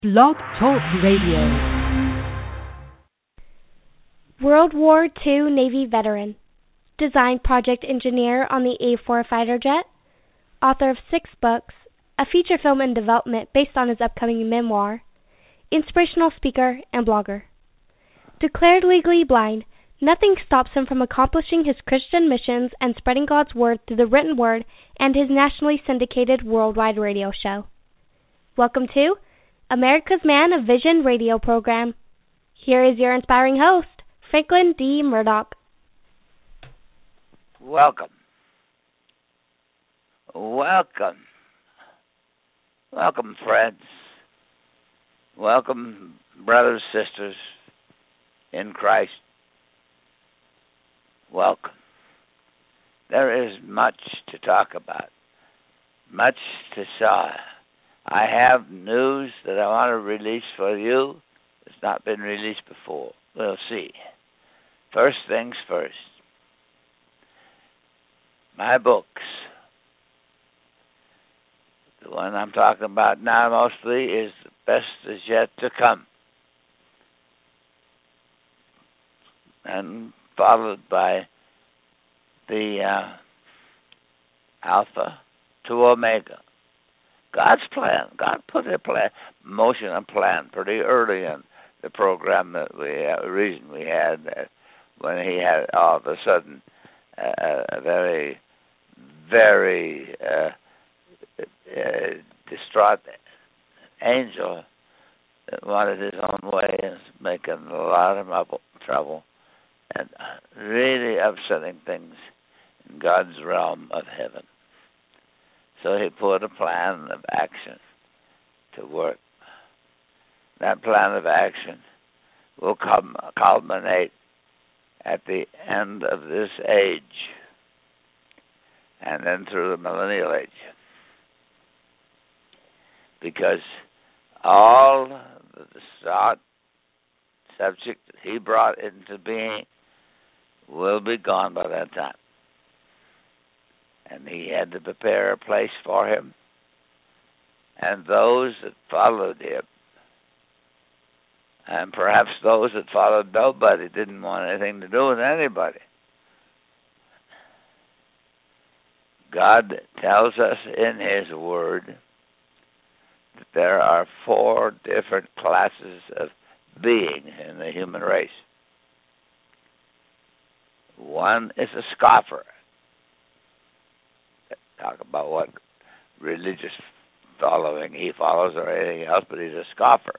Blog Talk Radio. World War II Navy veteran, design project engineer on the A-4 fighter jet, author of 6 books, a feature film in development based on his upcoming memoir, inspirational speaker, and blogger. Declared legally blind, nothing stops him from accomplishing his Christian missions and spreading God's word through the written word and his nationally syndicated worldwide radio show. Welcome to America's Man of Vision radio program. Here is your inspiring host, Franklin D. Murdoch. Welcome. Welcome. Welcome, friends. Welcome, brothers, sisters in Christ. Welcome. There is much to talk about, much to say. I have news that I want to release for you. It's not been released before. We'll see. First things first. My books. The one I'm talking about now mostly is The Best Is Yet to Come. And followed by the Alpha to Omega. God's plan. God put a plan, motion and plan pretty early in the program that reason we had when he had all of a sudden a very, very distraught angel that wanted his own way and was making a lot of trouble and really upsetting things in God's realm of heaven. So he put a plan of action to work. That plan of action will culminate at the end of this age and then through the millennial age. Because all the subject that he brought into being will be gone by that time. And he had to prepare a place for him. And those that followed him, and perhaps those that followed nobody, didn't want anything to do with anybody. God tells us in his word that there are 4 different classes of being in the human race. One is a scoffer. Talk about what religious following he follows or anything else, but he's a scoffer.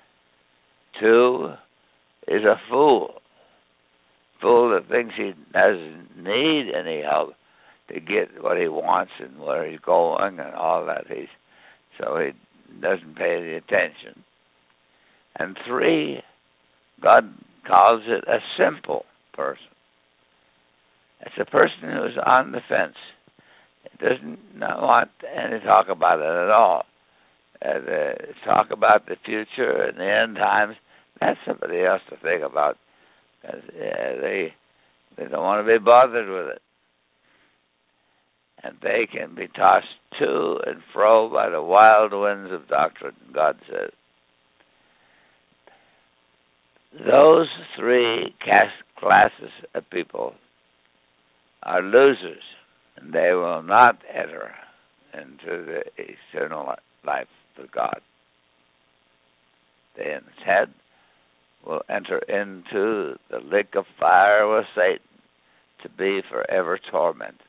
2 is a fool. Fool that thinks he doesn't need any help to get what he wants and where he's going and all that. So he doesn't pay any attention. And 3, God calls it a simple person. It's a person who's on the fence. It doesn't not want any talk about it at all. Talk about the future and the end times, that's somebody else to think about. They don't want to be bothered with it. And they can be tossed to and fro by the wild winds of doctrine, God says. Those 3 classes of people are losers, and they will not enter into the eternal life of God. They instead will enter into the lake of fire with Satan to be forever tormented.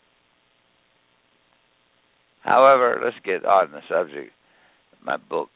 However, let's get on the subject of my book.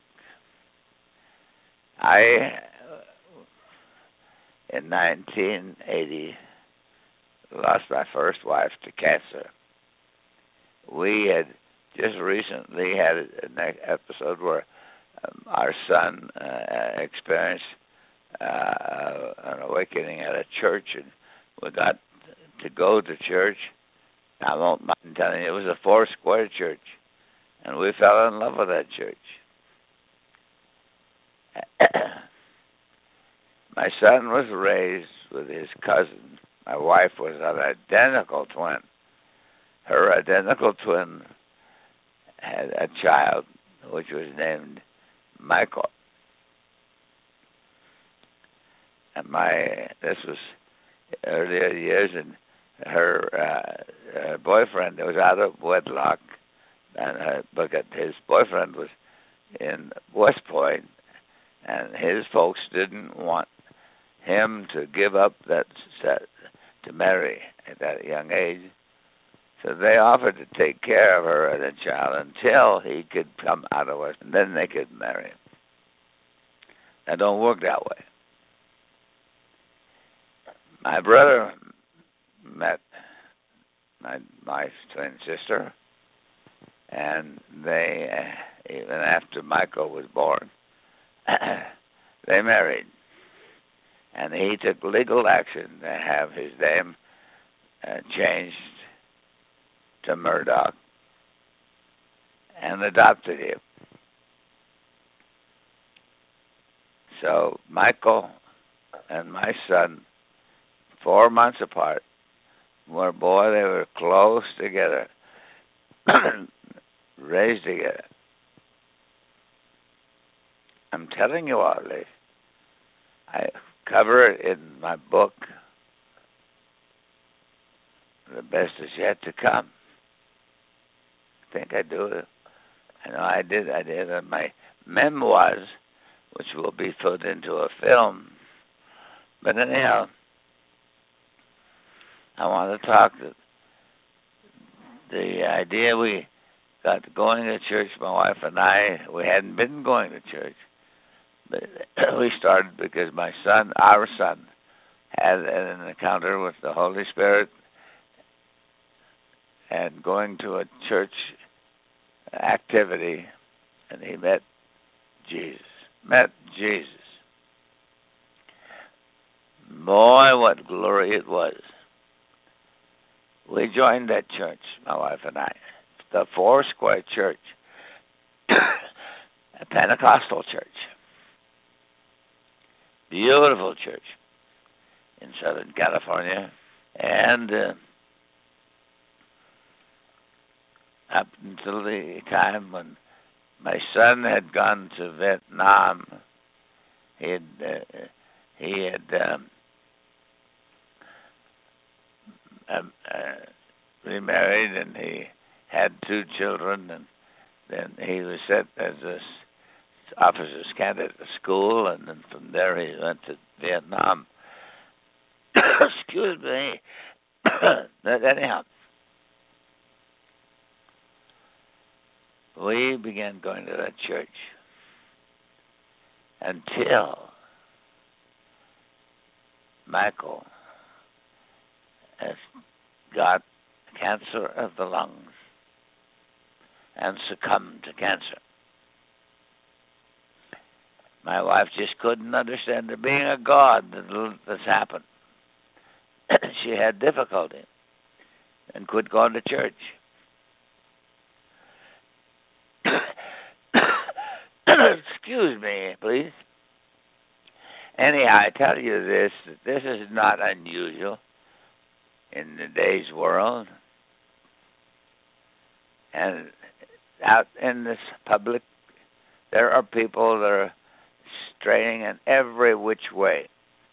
In 1980, lost my first wife to cancer. We had just recently had an episode where our son experienced an awakening at a church, and we got to go to church. I won't mind telling you, it was a 4-square church, and we fell in love with that church. My son was raised with his cousin. My wife was an identical twin. Her identical twin had a child which was named Michael. this was earlier years, and her boyfriend was out of wedlock, and because his boyfriend was in West Point, and his folks didn't want him to give up that to marry at that young age. So they offered to take care of her and the child until he could come out of West, and then they could marry him. That don't work that way. My brother met my twin sister, and they, even after Michael was born, they married. And he took legal action to have his name changed to Murdoch and adopted him. So Michael and my son, 4 months apart, they were close together, raised together. I'm telling you all this. I cover it in my book, The Best Is Yet to Come. I think I do it. I know I did on my memoirs, which will be put into a film. But anyhow, I want to talk the idea we got going to church, my wife and I, we hadn't been going to church. But we started because our son, had an encounter with the Holy Spirit and going to a church activity, and he met Jesus. Boy, what glory it was. We joined that church, my wife and I, the Foursquare Church, a Pentecostal church. Beautiful church in Southern California. And up until the time when my son had gone to Vietnam, he had remarried, and he had 2 children, and then he was sent as a officer's candidate at school, and then from there he went to Vietnam. Excuse me. But anyhow, we began going to that church until Michael has got cancer of the lungs and succumbed to cancer. My wife just couldn't understand there being a God that this happened. She had difficulty and quit going to church. Excuse me, please. Anyhow, I tell you this, that this is not unusual in today's world. And out in this public, there are people that are straying in every which way.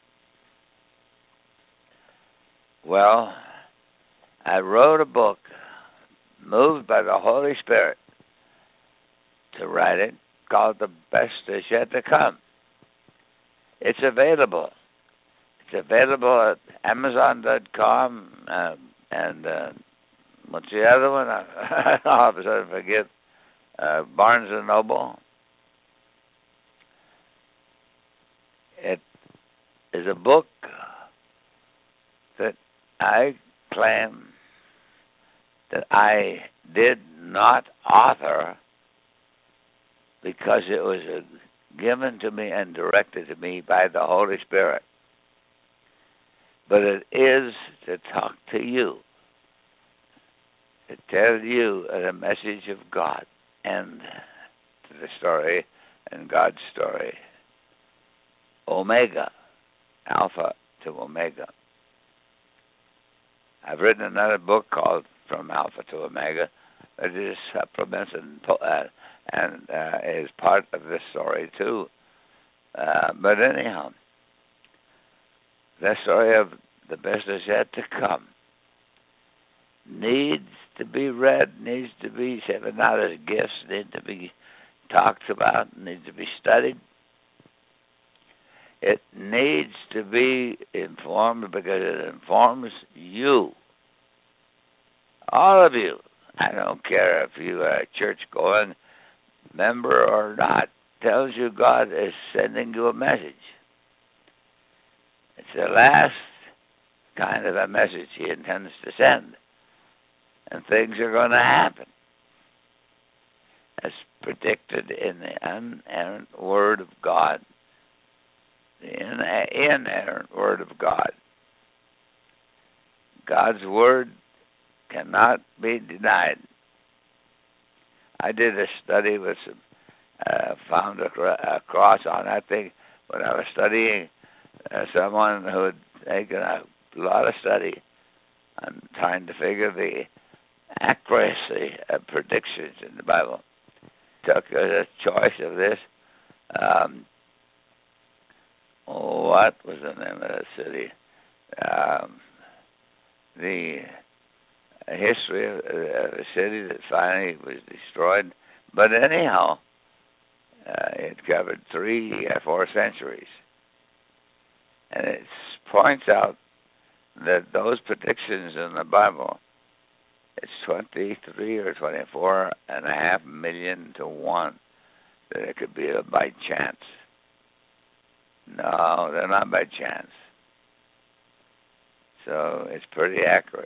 Well, I wrote a book, moved by the Holy Spirit to write it, called The Best Is Yet to Come. It's available. It's available at Amazon.com and what's the other one? I'll have to forget. Barnes & Noble. It is a book that I claim that I did not author because it was given to me and directed to me by the Holy Spirit. But it is to talk to you, to tell you the message of God and to the story and God's story. Omega, Alpha to Omega. I've written another book called From Alpha to Omega. It is supplements and is part of this story too. But anyhow, the story of the best is yet to come needs to be read, needs to be given out as gifts, needs to be talked about, needs to be studied. It needs to be informed because it informs you. All of you. I don't care if you are a church-going member or not. Tells you God is sending you a message. It's the last kind of a message He intends to send. And things are going to happen, as predicted in the inerrant Word of God. The inerrant Word of God. God's Word cannot be denied. I did a study with some, found a cross on that thing when I was studying. Someone who had taken a lot of study on trying to figure the accuracy of predictions in the Bible. Took a choice of this. What was the name of that city? The history of a city that finally was destroyed. But anyhow, it covered 3 or 4 centuries. And it points out that those predictions in the Bible, it's 23 or 24 and a half million to 1 that it could be by chance. No, they're not by chance. So it's pretty accurate.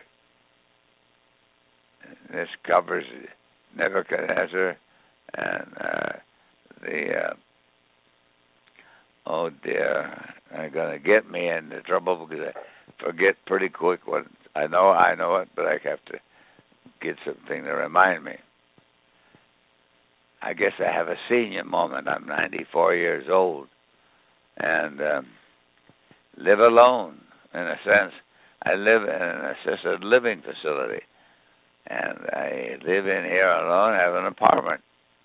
This covers Nebuchadnezzar and oh dear, they're going to get me into trouble because I forget pretty quick what I know it, but I have to get something to remind me. I guess I have a senior moment. I'm 94 years old and live alone in a sense. I live in an assisted living facility. And I live in here alone, have an apartment.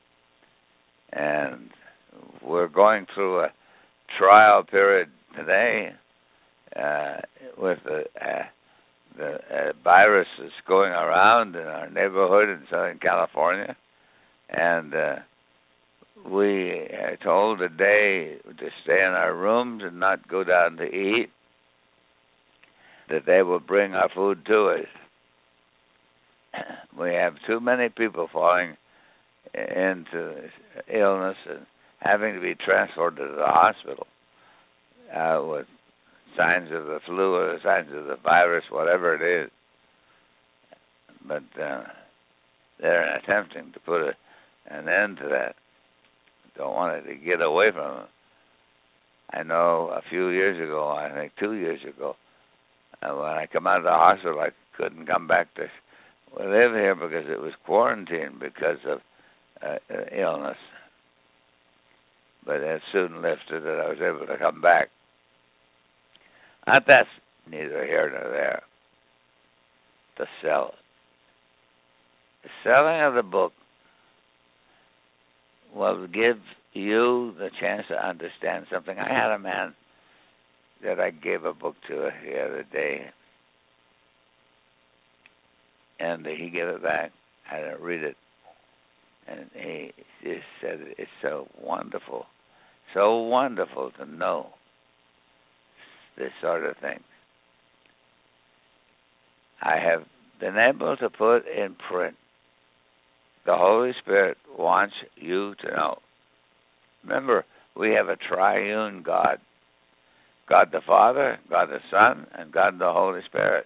And we're going through a trial period today with the virus that's going around in our neighborhood in Southern California. And we are told today to stay in our rooms and not go down to eat, that they will bring our food to us. We have too many people falling into illness and having to be transported to the hospital with signs of the flu or the signs of the virus, whatever it is. But they're attempting to put an end to that. Don't want it to get away from them. I know a few years ago, I think 2 years ago, when I come out of the hospital, I couldn't come back to live here because it was quarantined because of illness. But it soon lifted and I was able to come back. But that's neither here nor there. To sell. The selling of the book will give you the chance to understand something. I had a man that I gave a book to the other day, and he gave it back. I didn't read it. And he just said, it's so wonderful to know this sort of thing. I have been able to put in print. The Holy Spirit wants you to know. Remember, we have a triune God. God the Father, God the Son, and God the Holy Spirit.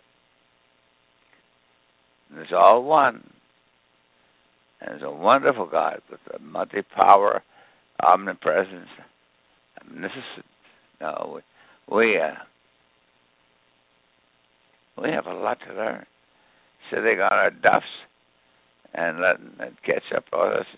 And it's all one. And it's a wonderful God with a multi-power, omnipresence, omniscient. No, we have a lot to learn. Sitting on our duffs and letting it catch up on us,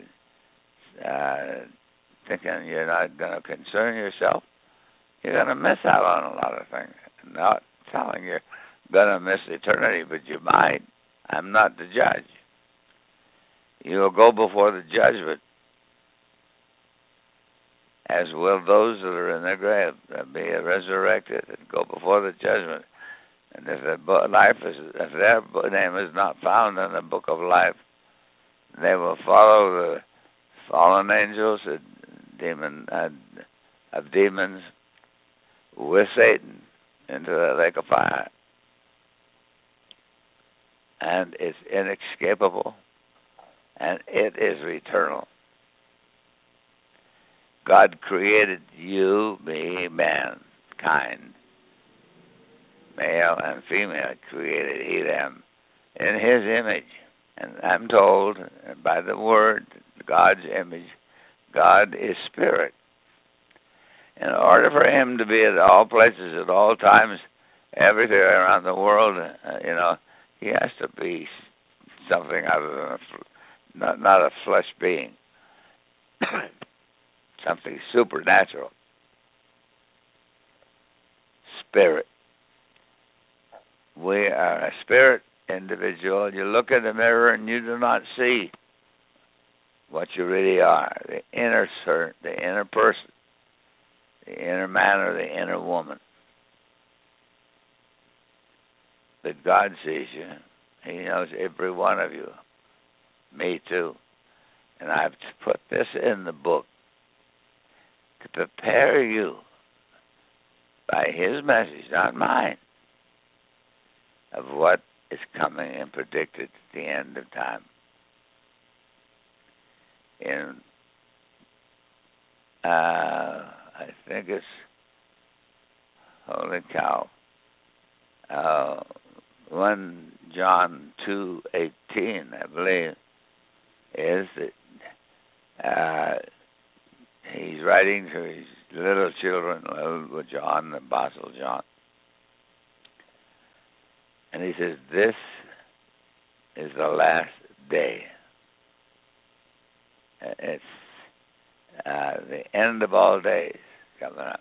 thinking you're not going to concern yourself, you're going to miss out on a lot of things. I'm not telling you're going to miss eternity, but you might. I'm not the judge. You will go before the judgment. as will those that are in the grave be resurrected and go before the judgment. And if if their name is not found in the book of life, they will follow the fallen angels of demons with Satan into the lake of fire. And it's inescapable, and it is eternal. God created you, me, mankind, male and female, created he them in his image. And I'm told by the word, God's image, God is spirit. In order for him to be at all places, at all times, everywhere around the world, he has to be something other than not a flesh being, something supernatural. Spirit. We are a spirit individual. You look in the mirror and you do not see what you really are, the inner person, the inner man or the inner woman. But God sees you. He knows every one of you. Me too. And I've put this in the book to prepare you by his message, not mine, of what is coming and predicted at the end of time. I think it's, holy cow, 1 John 2:18, I believe, is that he's writing to his little children, little John, the Apostle John. And he says, this is the last day. It's the end of all days coming up.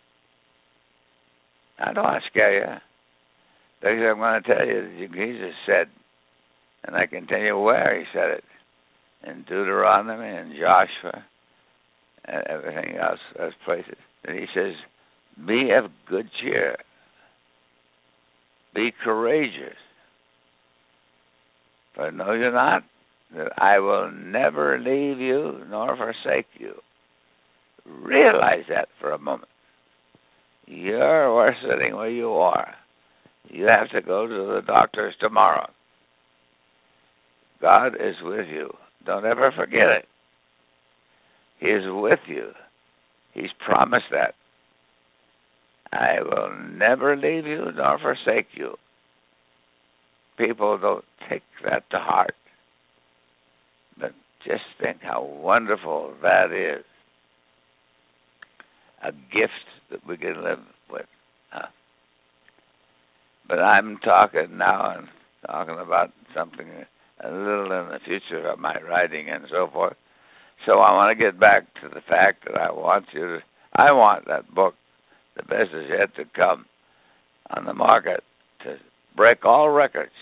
I don't want to scare you, because I'm going to tell you that Jesus said, and I can tell you where he said it, in Deuteronomy and Joshua and everything else, those places. And he says, be of good cheer. Be courageous. For know you not that I will never leave you nor forsake you. Realize that for a moment. You're sitting where you are. You have to go to the doctors tomorrow. God is with you. Don't ever forget it. He is with you. He's promised that. I will never leave you nor forsake you. People don't take that to heart. But just think how wonderful that is. A gift that we can live with. But I'm talking now and talking about something a little in the future of my writing and so forth. So I want to get back to the fact that I want that book, The Best Is Yet to Come, on the market to break all records,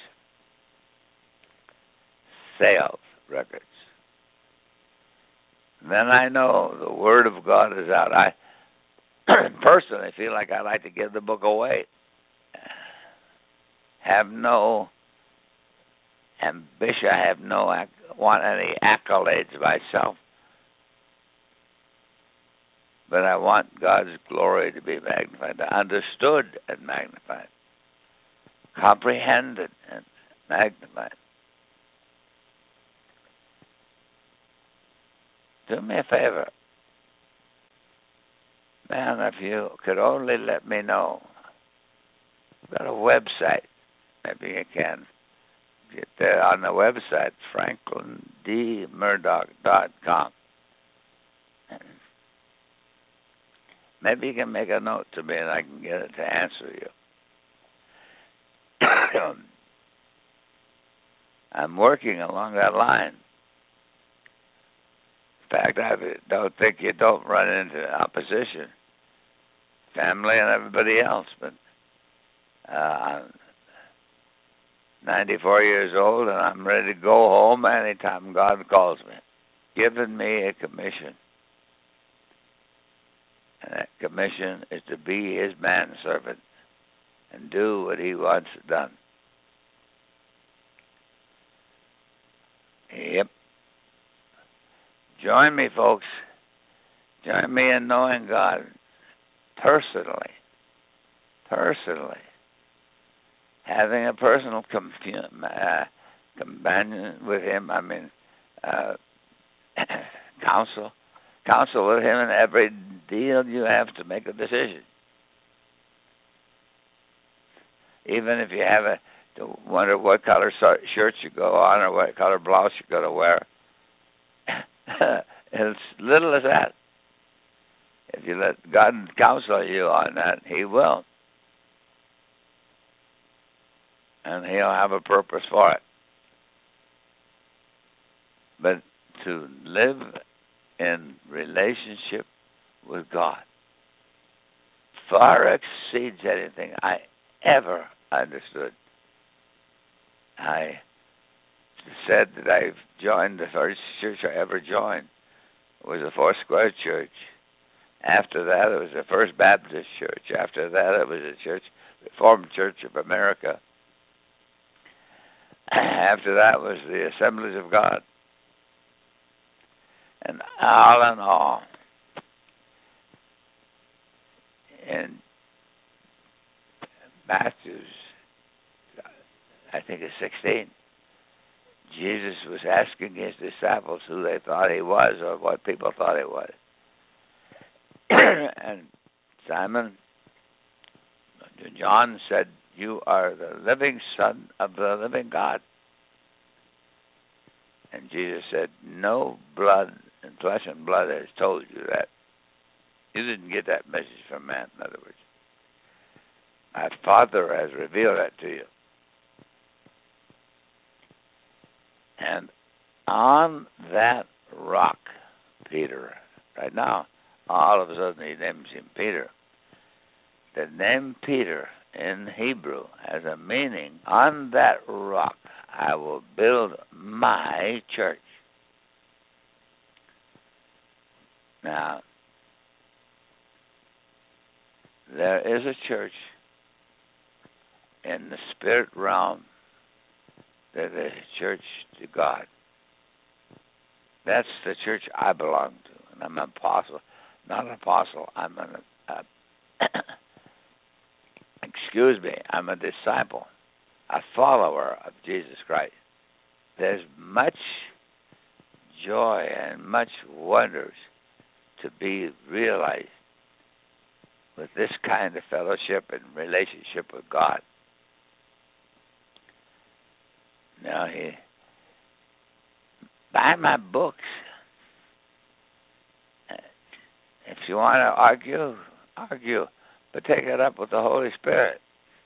sales records. Then I know the Word of God is out. I personally feel like I'd like to give the book away. Have no ambition. I have want any accolades myself. But I want God's glory to be magnified, understood and magnified, comprehended and magnified. Do me a favor. Man, if you could only let me know. I've got a website. Maybe you can get there on the website, FranklinDMurdoch.com. Maybe you can make a note to me and I can get it to answer you. I'm working along that line. In fact, I don't think you don't run into opposition, family and everybody else. But I'm 94 years old and I'm ready to go home anytime God calls me, giving me a commission. And that commission is to be his manservant and do what he wants done. Yep. Join me, folks. Join me in knowing God personally. Personally. Having a personal companion with him, counsel with him in every deal you have to make a decision. Even if you have to wonder what color shirt you go on or what color blouse you're going to wear, as little as that. If you let God counsel you on that, he will. And he'll have a purpose for it. But to live in relationship with God far exceeds anything I ever understood. I said that I've joined the first church I ever joined. It was a Foursquare church. After that, it was the First Baptist Church. After that, it was the Reformed Church of America. After that was the Assemblies of God. And all in all, in Matthew, I think it's 16, Jesus was asking his disciples who they thought he was or what people thought he was. And John said, "You are the living Son of the living God." And Jesus said, "No blood and flesh and blood has told you that. You didn't get that message from man, in other words. My Father has revealed that to you." And on that rock, Peter, right now, all of a sudden he names him Peter. The name Peter in Hebrew has a meaning. On that rock I will build my church. Now, there is a church in the spirit realm that is a church to God. That's the church I belong to. And I'm an apostle. Not an apostle. I'm I'm a disciple, a follower of Jesus Christ. There's much joy and much wonders to be realized with this kind of fellowship and relationship with God. Now, buy my books. If you want to argue, but take it up with the Holy Spirit.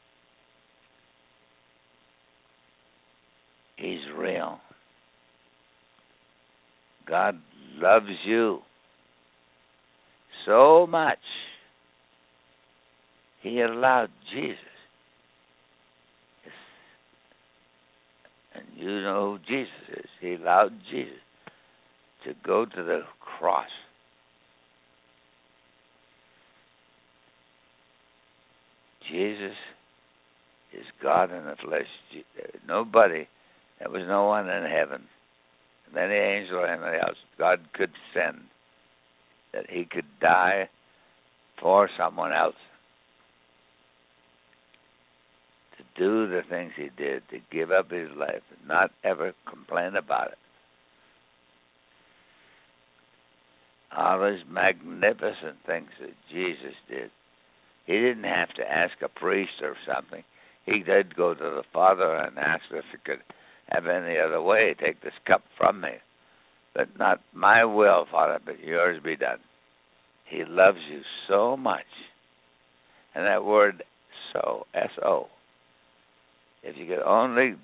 He's real. God loves you so much. He allowed Jesus. And you know who Jesus is. He allowed Jesus to go to the cross. Jesus is God in the flesh. There was no one in heaven, any angel or anybody else God could send that he could die for someone else. To do the things he did, to give up his life, and not ever complain about it. All those magnificent things that Jesus did. He didn't have to ask a priest or something. He did go to the Father and ask if he could have any other way. Take this cup from me. But not my will, Father, but yours be done. He loves you so much. And that word so, S-O, if you could only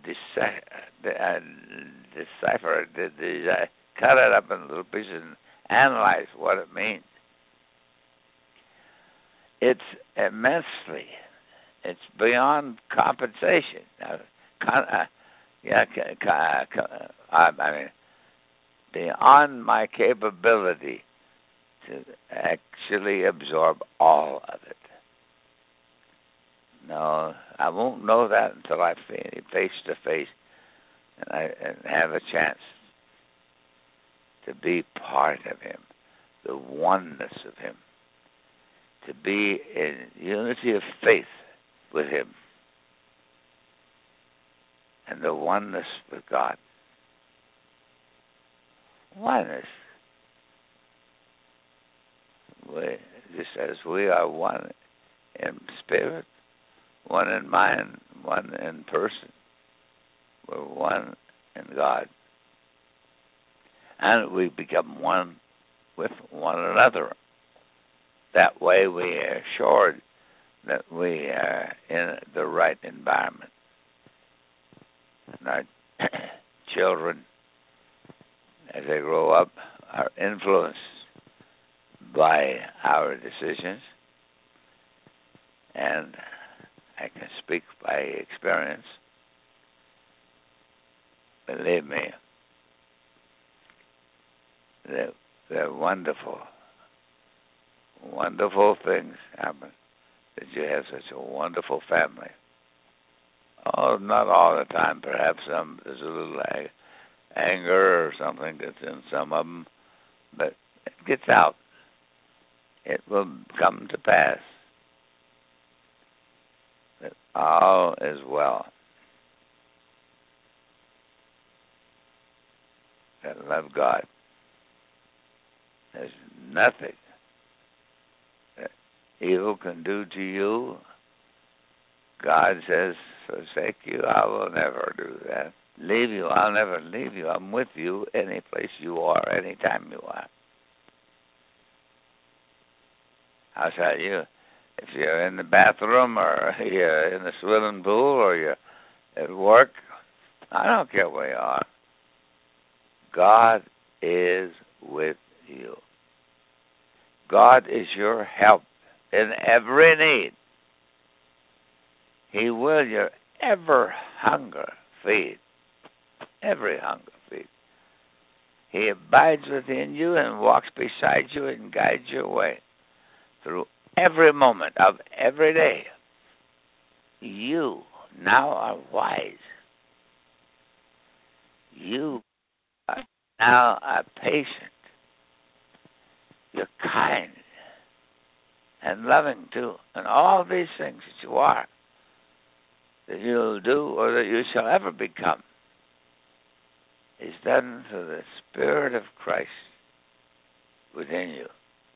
decipher it, cut it up in little pieces and analyze what it means. It's it's beyond compensation. Beyond my capability to actually absorb all of it. No, I won't know that until I face to face and have a chance to be part of him, the oneness of him, to be in unity of faith with him and the oneness with God. Oneness. Just as we are one in spirit, one in mind, one in person, we're one in God. And we become one with one another. That way we are assured that we are in the right environment. And our children, as they grow up, are influenced by our decisions. And I can speak by experience. Believe me, they're wonderful. Wonderful things happen that you have such a wonderful family. Oh, not all the time. Perhaps there's a little anger or something that's in some of them, but it gets out. It will come to pass that all is well. That love God. There's nothing that evil can do to you. God says, forsake you, I will never do that. Leave you, I'll never leave you. I'm with you any place you are, any time you are. I'll tell you, if you're in the bathroom or you're in the swimming pool or you're at work, I don't care where you are. God is with you. God is your help in every need. He will your every hunger feed. Every hunger feed. He abides within you and walks beside you and guides your way through every moment of every day. You now are wise. You are now are patient. You're kind and loving too. And all these things that you are, that you'll do or that you shall ever become, is done through the Spirit of Christ within you.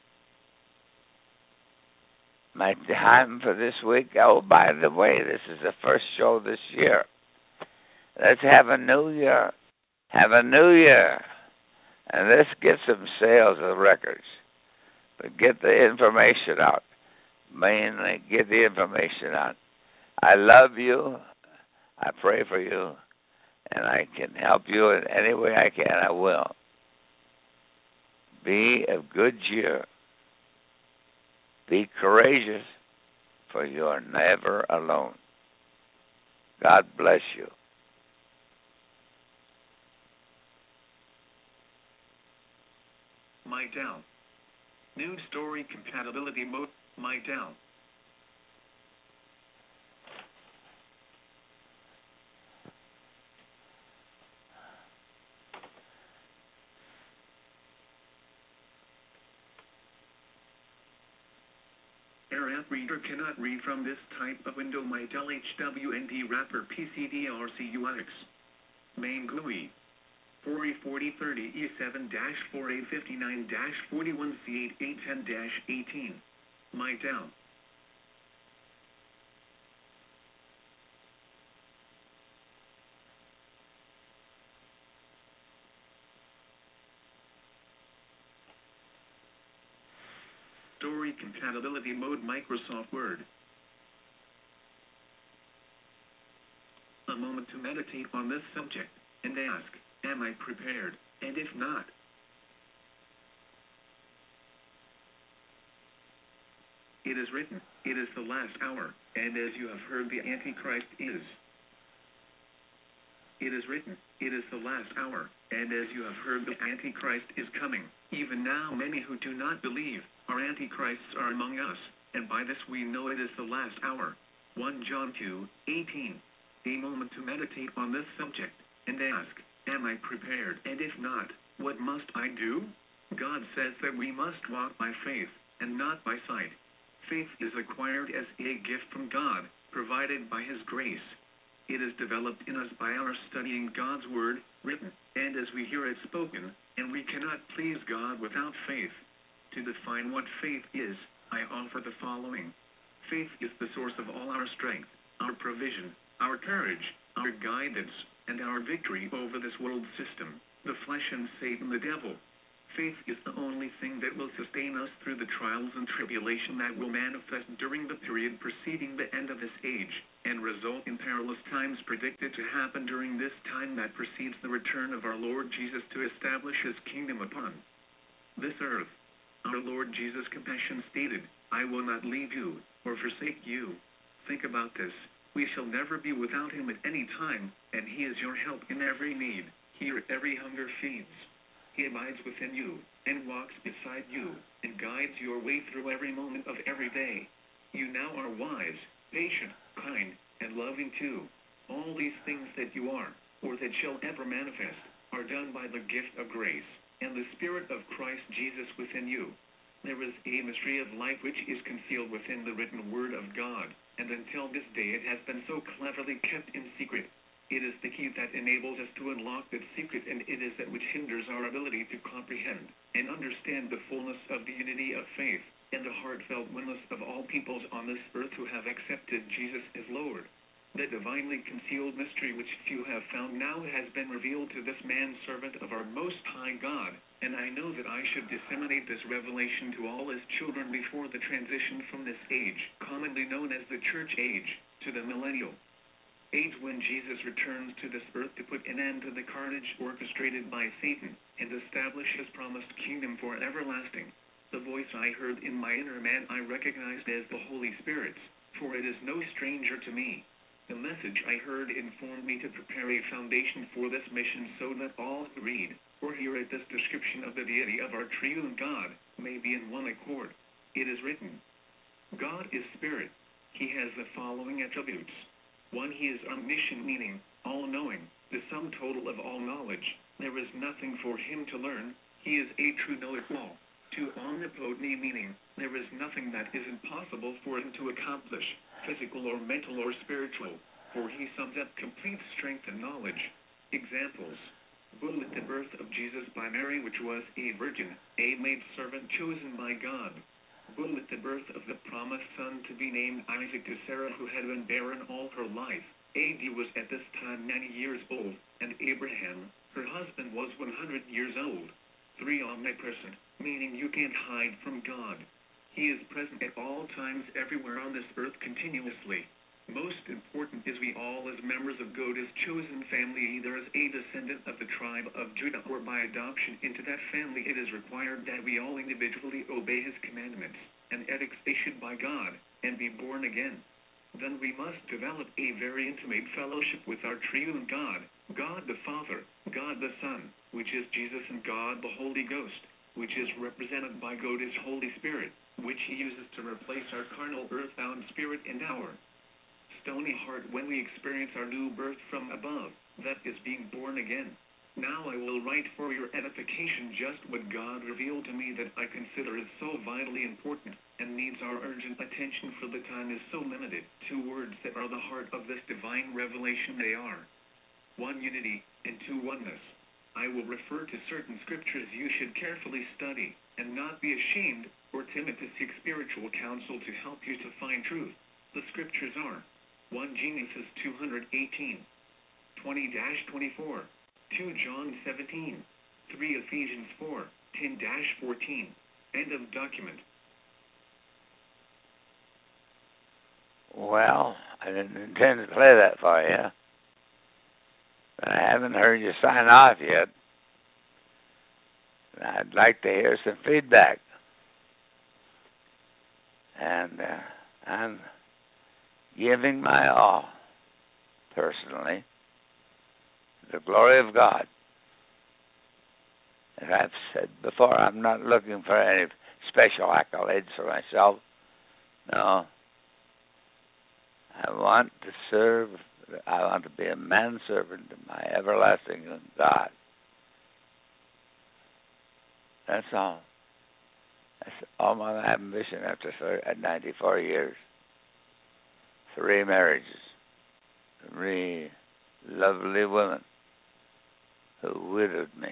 My time for this week, oh, by the way, this is the first show this year. Let's have a new year. Have a new year. And let's get some sales of records. But get the information out. Mainly, get the information out. I love you. I pray for you. And I can help you in any way I can. I will. Be of good cheer. Be courageous, for you are never alone. God bless you. My down. New story compatibility mode. My down. Error reader cannot read from this type of window. My Dell HWND wrapper PCDRCUX. Main GUI. 4A4030E7-4A59-41C8810-18. My down. Story compatibility mode. Microsoft Word. A moment to meditate on this subject and ask, am I prepared? And if not, it is written, it is the last hour, and as you have heard, the Antichrist is. It is written, it is the last hour, And as you have heard, the Antichrist is coming. Even now many who do not believe are Antichrists are among us, and by this we know it is the last hour. 1 John 2:18. A moment to meditate on this subject, and ask, am I prepared? And if not, what must I do? God says that we must walk by faith, and not by sight. Faith is acquired as a gift from God, provided by His grace. It is developed in us by our studying God's Word, written, and as we hear it spoken, and we cannot please God without faith. To define what faith is, I offer the following. Faith is the source of all our strength, our provision, our courage, our guidance, and our victory over this world system, the flesh and Satan the devil. Faith is the only thing that will sustain us through the trials and tribulation that will manifest during the period preceding the end of this age, and result in perilous times predicted to happen during this time that precedes the return of our Lord Jesus to establish His kingdom upon this earth. Our Lord Jesus' compassion stated, I will not leave you, or forsake you. Think about this. We shall never be without Him at any time, and He is your help in every need. Here every hunger feeds. He abides within you, and walks beside you, and guides your way through every moment of every day. You now are wise, patient, kind, and loving too. All these things that you are, or that shall ever manifest, are done by the gift of grace, and the Spirit of Christ Jesus within you. There is a mystery of life which is concealed within the written Word of God, and until this day it has been so cleverly kept in secret. It is the key that enables us to unlock that secret, and it is that which hinders our ability to comprehend and understand the fullness of the unity of faith and the heartfelt oneness of all peoples on this earth who have accepted Jesus as Lord. The divinely concealed mystery which few have found now has been revealed to this man servant of our Most High God, and I know that I should disseminate this revelation to all His children before the transition from this age, commonly known as the church age, to the millennial age when Jesus returns to this earth to put an end to the carnage orchestrated by Satan and establish His promised kingdom for everlasting. The voice I heard in my inner man I recognized as the Holy Spirit's, for it is no stranger to me. The message I heard informed me to prepare a foundation for this mission so that all who read or hear it this description of the deity of our triune God may be in one accord. It is written, God is Spirit. He has the following attributes. 1. He is omniscient, meaning all-knowing, the sum total of all knowledge. There is nothing for Him to learn. He is a true know-it-all. 2. Omnipotent, meaning there is nothing that is impossible for Him to accomplish, physical or mental or spiritual, for He sums up complete strength and knowledge. Examples. Bull at the birth of Jesus by Mary, which was a virgin, a maidservant chosen by God. Bull at the birth of the promised son to be named Isaac to Sarah, who had been barren all her life. A.D. was at this time 90 years old, and Abraham, her husband, was 100 years old. 3. Omnipresent, meaning you can't hide from God. He is present at all times everywhere on this earth continuously. Most important is we all as members of God's chosen family, either as a descendant of the tribe of Judah or by adoption into that family, it is required that we all individually obey His commandments and edicts issued by God and be born again. Then we must develop a very intimate fellowship with our triune God, God the Father, God the Son, which is Jesus, and God the Holy Ghost, which is represented by God's Holy Spirit, which He uses to replace our carnal earthbound spirit and our stony heart when we experience our new birth from above, that is being born again. Now I will write for your edification just what God revealed to me that I consider is so vitally important and needs our urgent attention, for the time is so limited. 2 words that are the heart of this divine revelation, they are 1. Unity, and 2. Oneness. I will refer to certain scriptures you should carefully study, and not be ashamed or timid to seek spiritual counsel to help you to find truth. The scriptures are 1 Genesis 2:18, 20-24, 2 John 17, 3 Ephesians 4:10-14. End of document. Well, I didn't intend to play that for you, but I haven't heard you sign off yet. And I'd like to hear some feedback. And I'm giving my all, personally, to the glory of God, As I've said before, I'm not looking for any special accolades for myself. No. I want to serve, I want to be a manservant of my everlasting God. That's all. That's all my ambition after 94 years. 3 marriages. 3 lovely women who widowed me.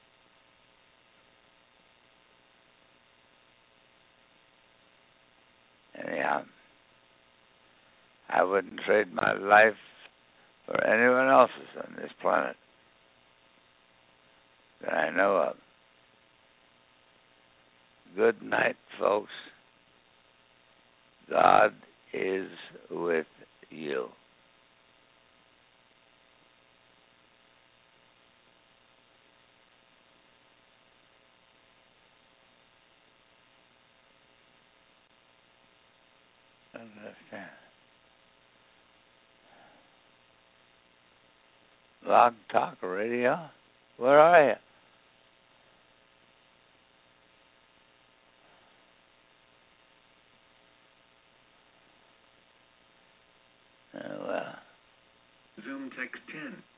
Anyhow, I wouldn't trade my life for anyone else's on this planet that I know of. Good night, folks. God is with you. Understand. Blog Talk Radio? Where are you? Well. Zoom text 10.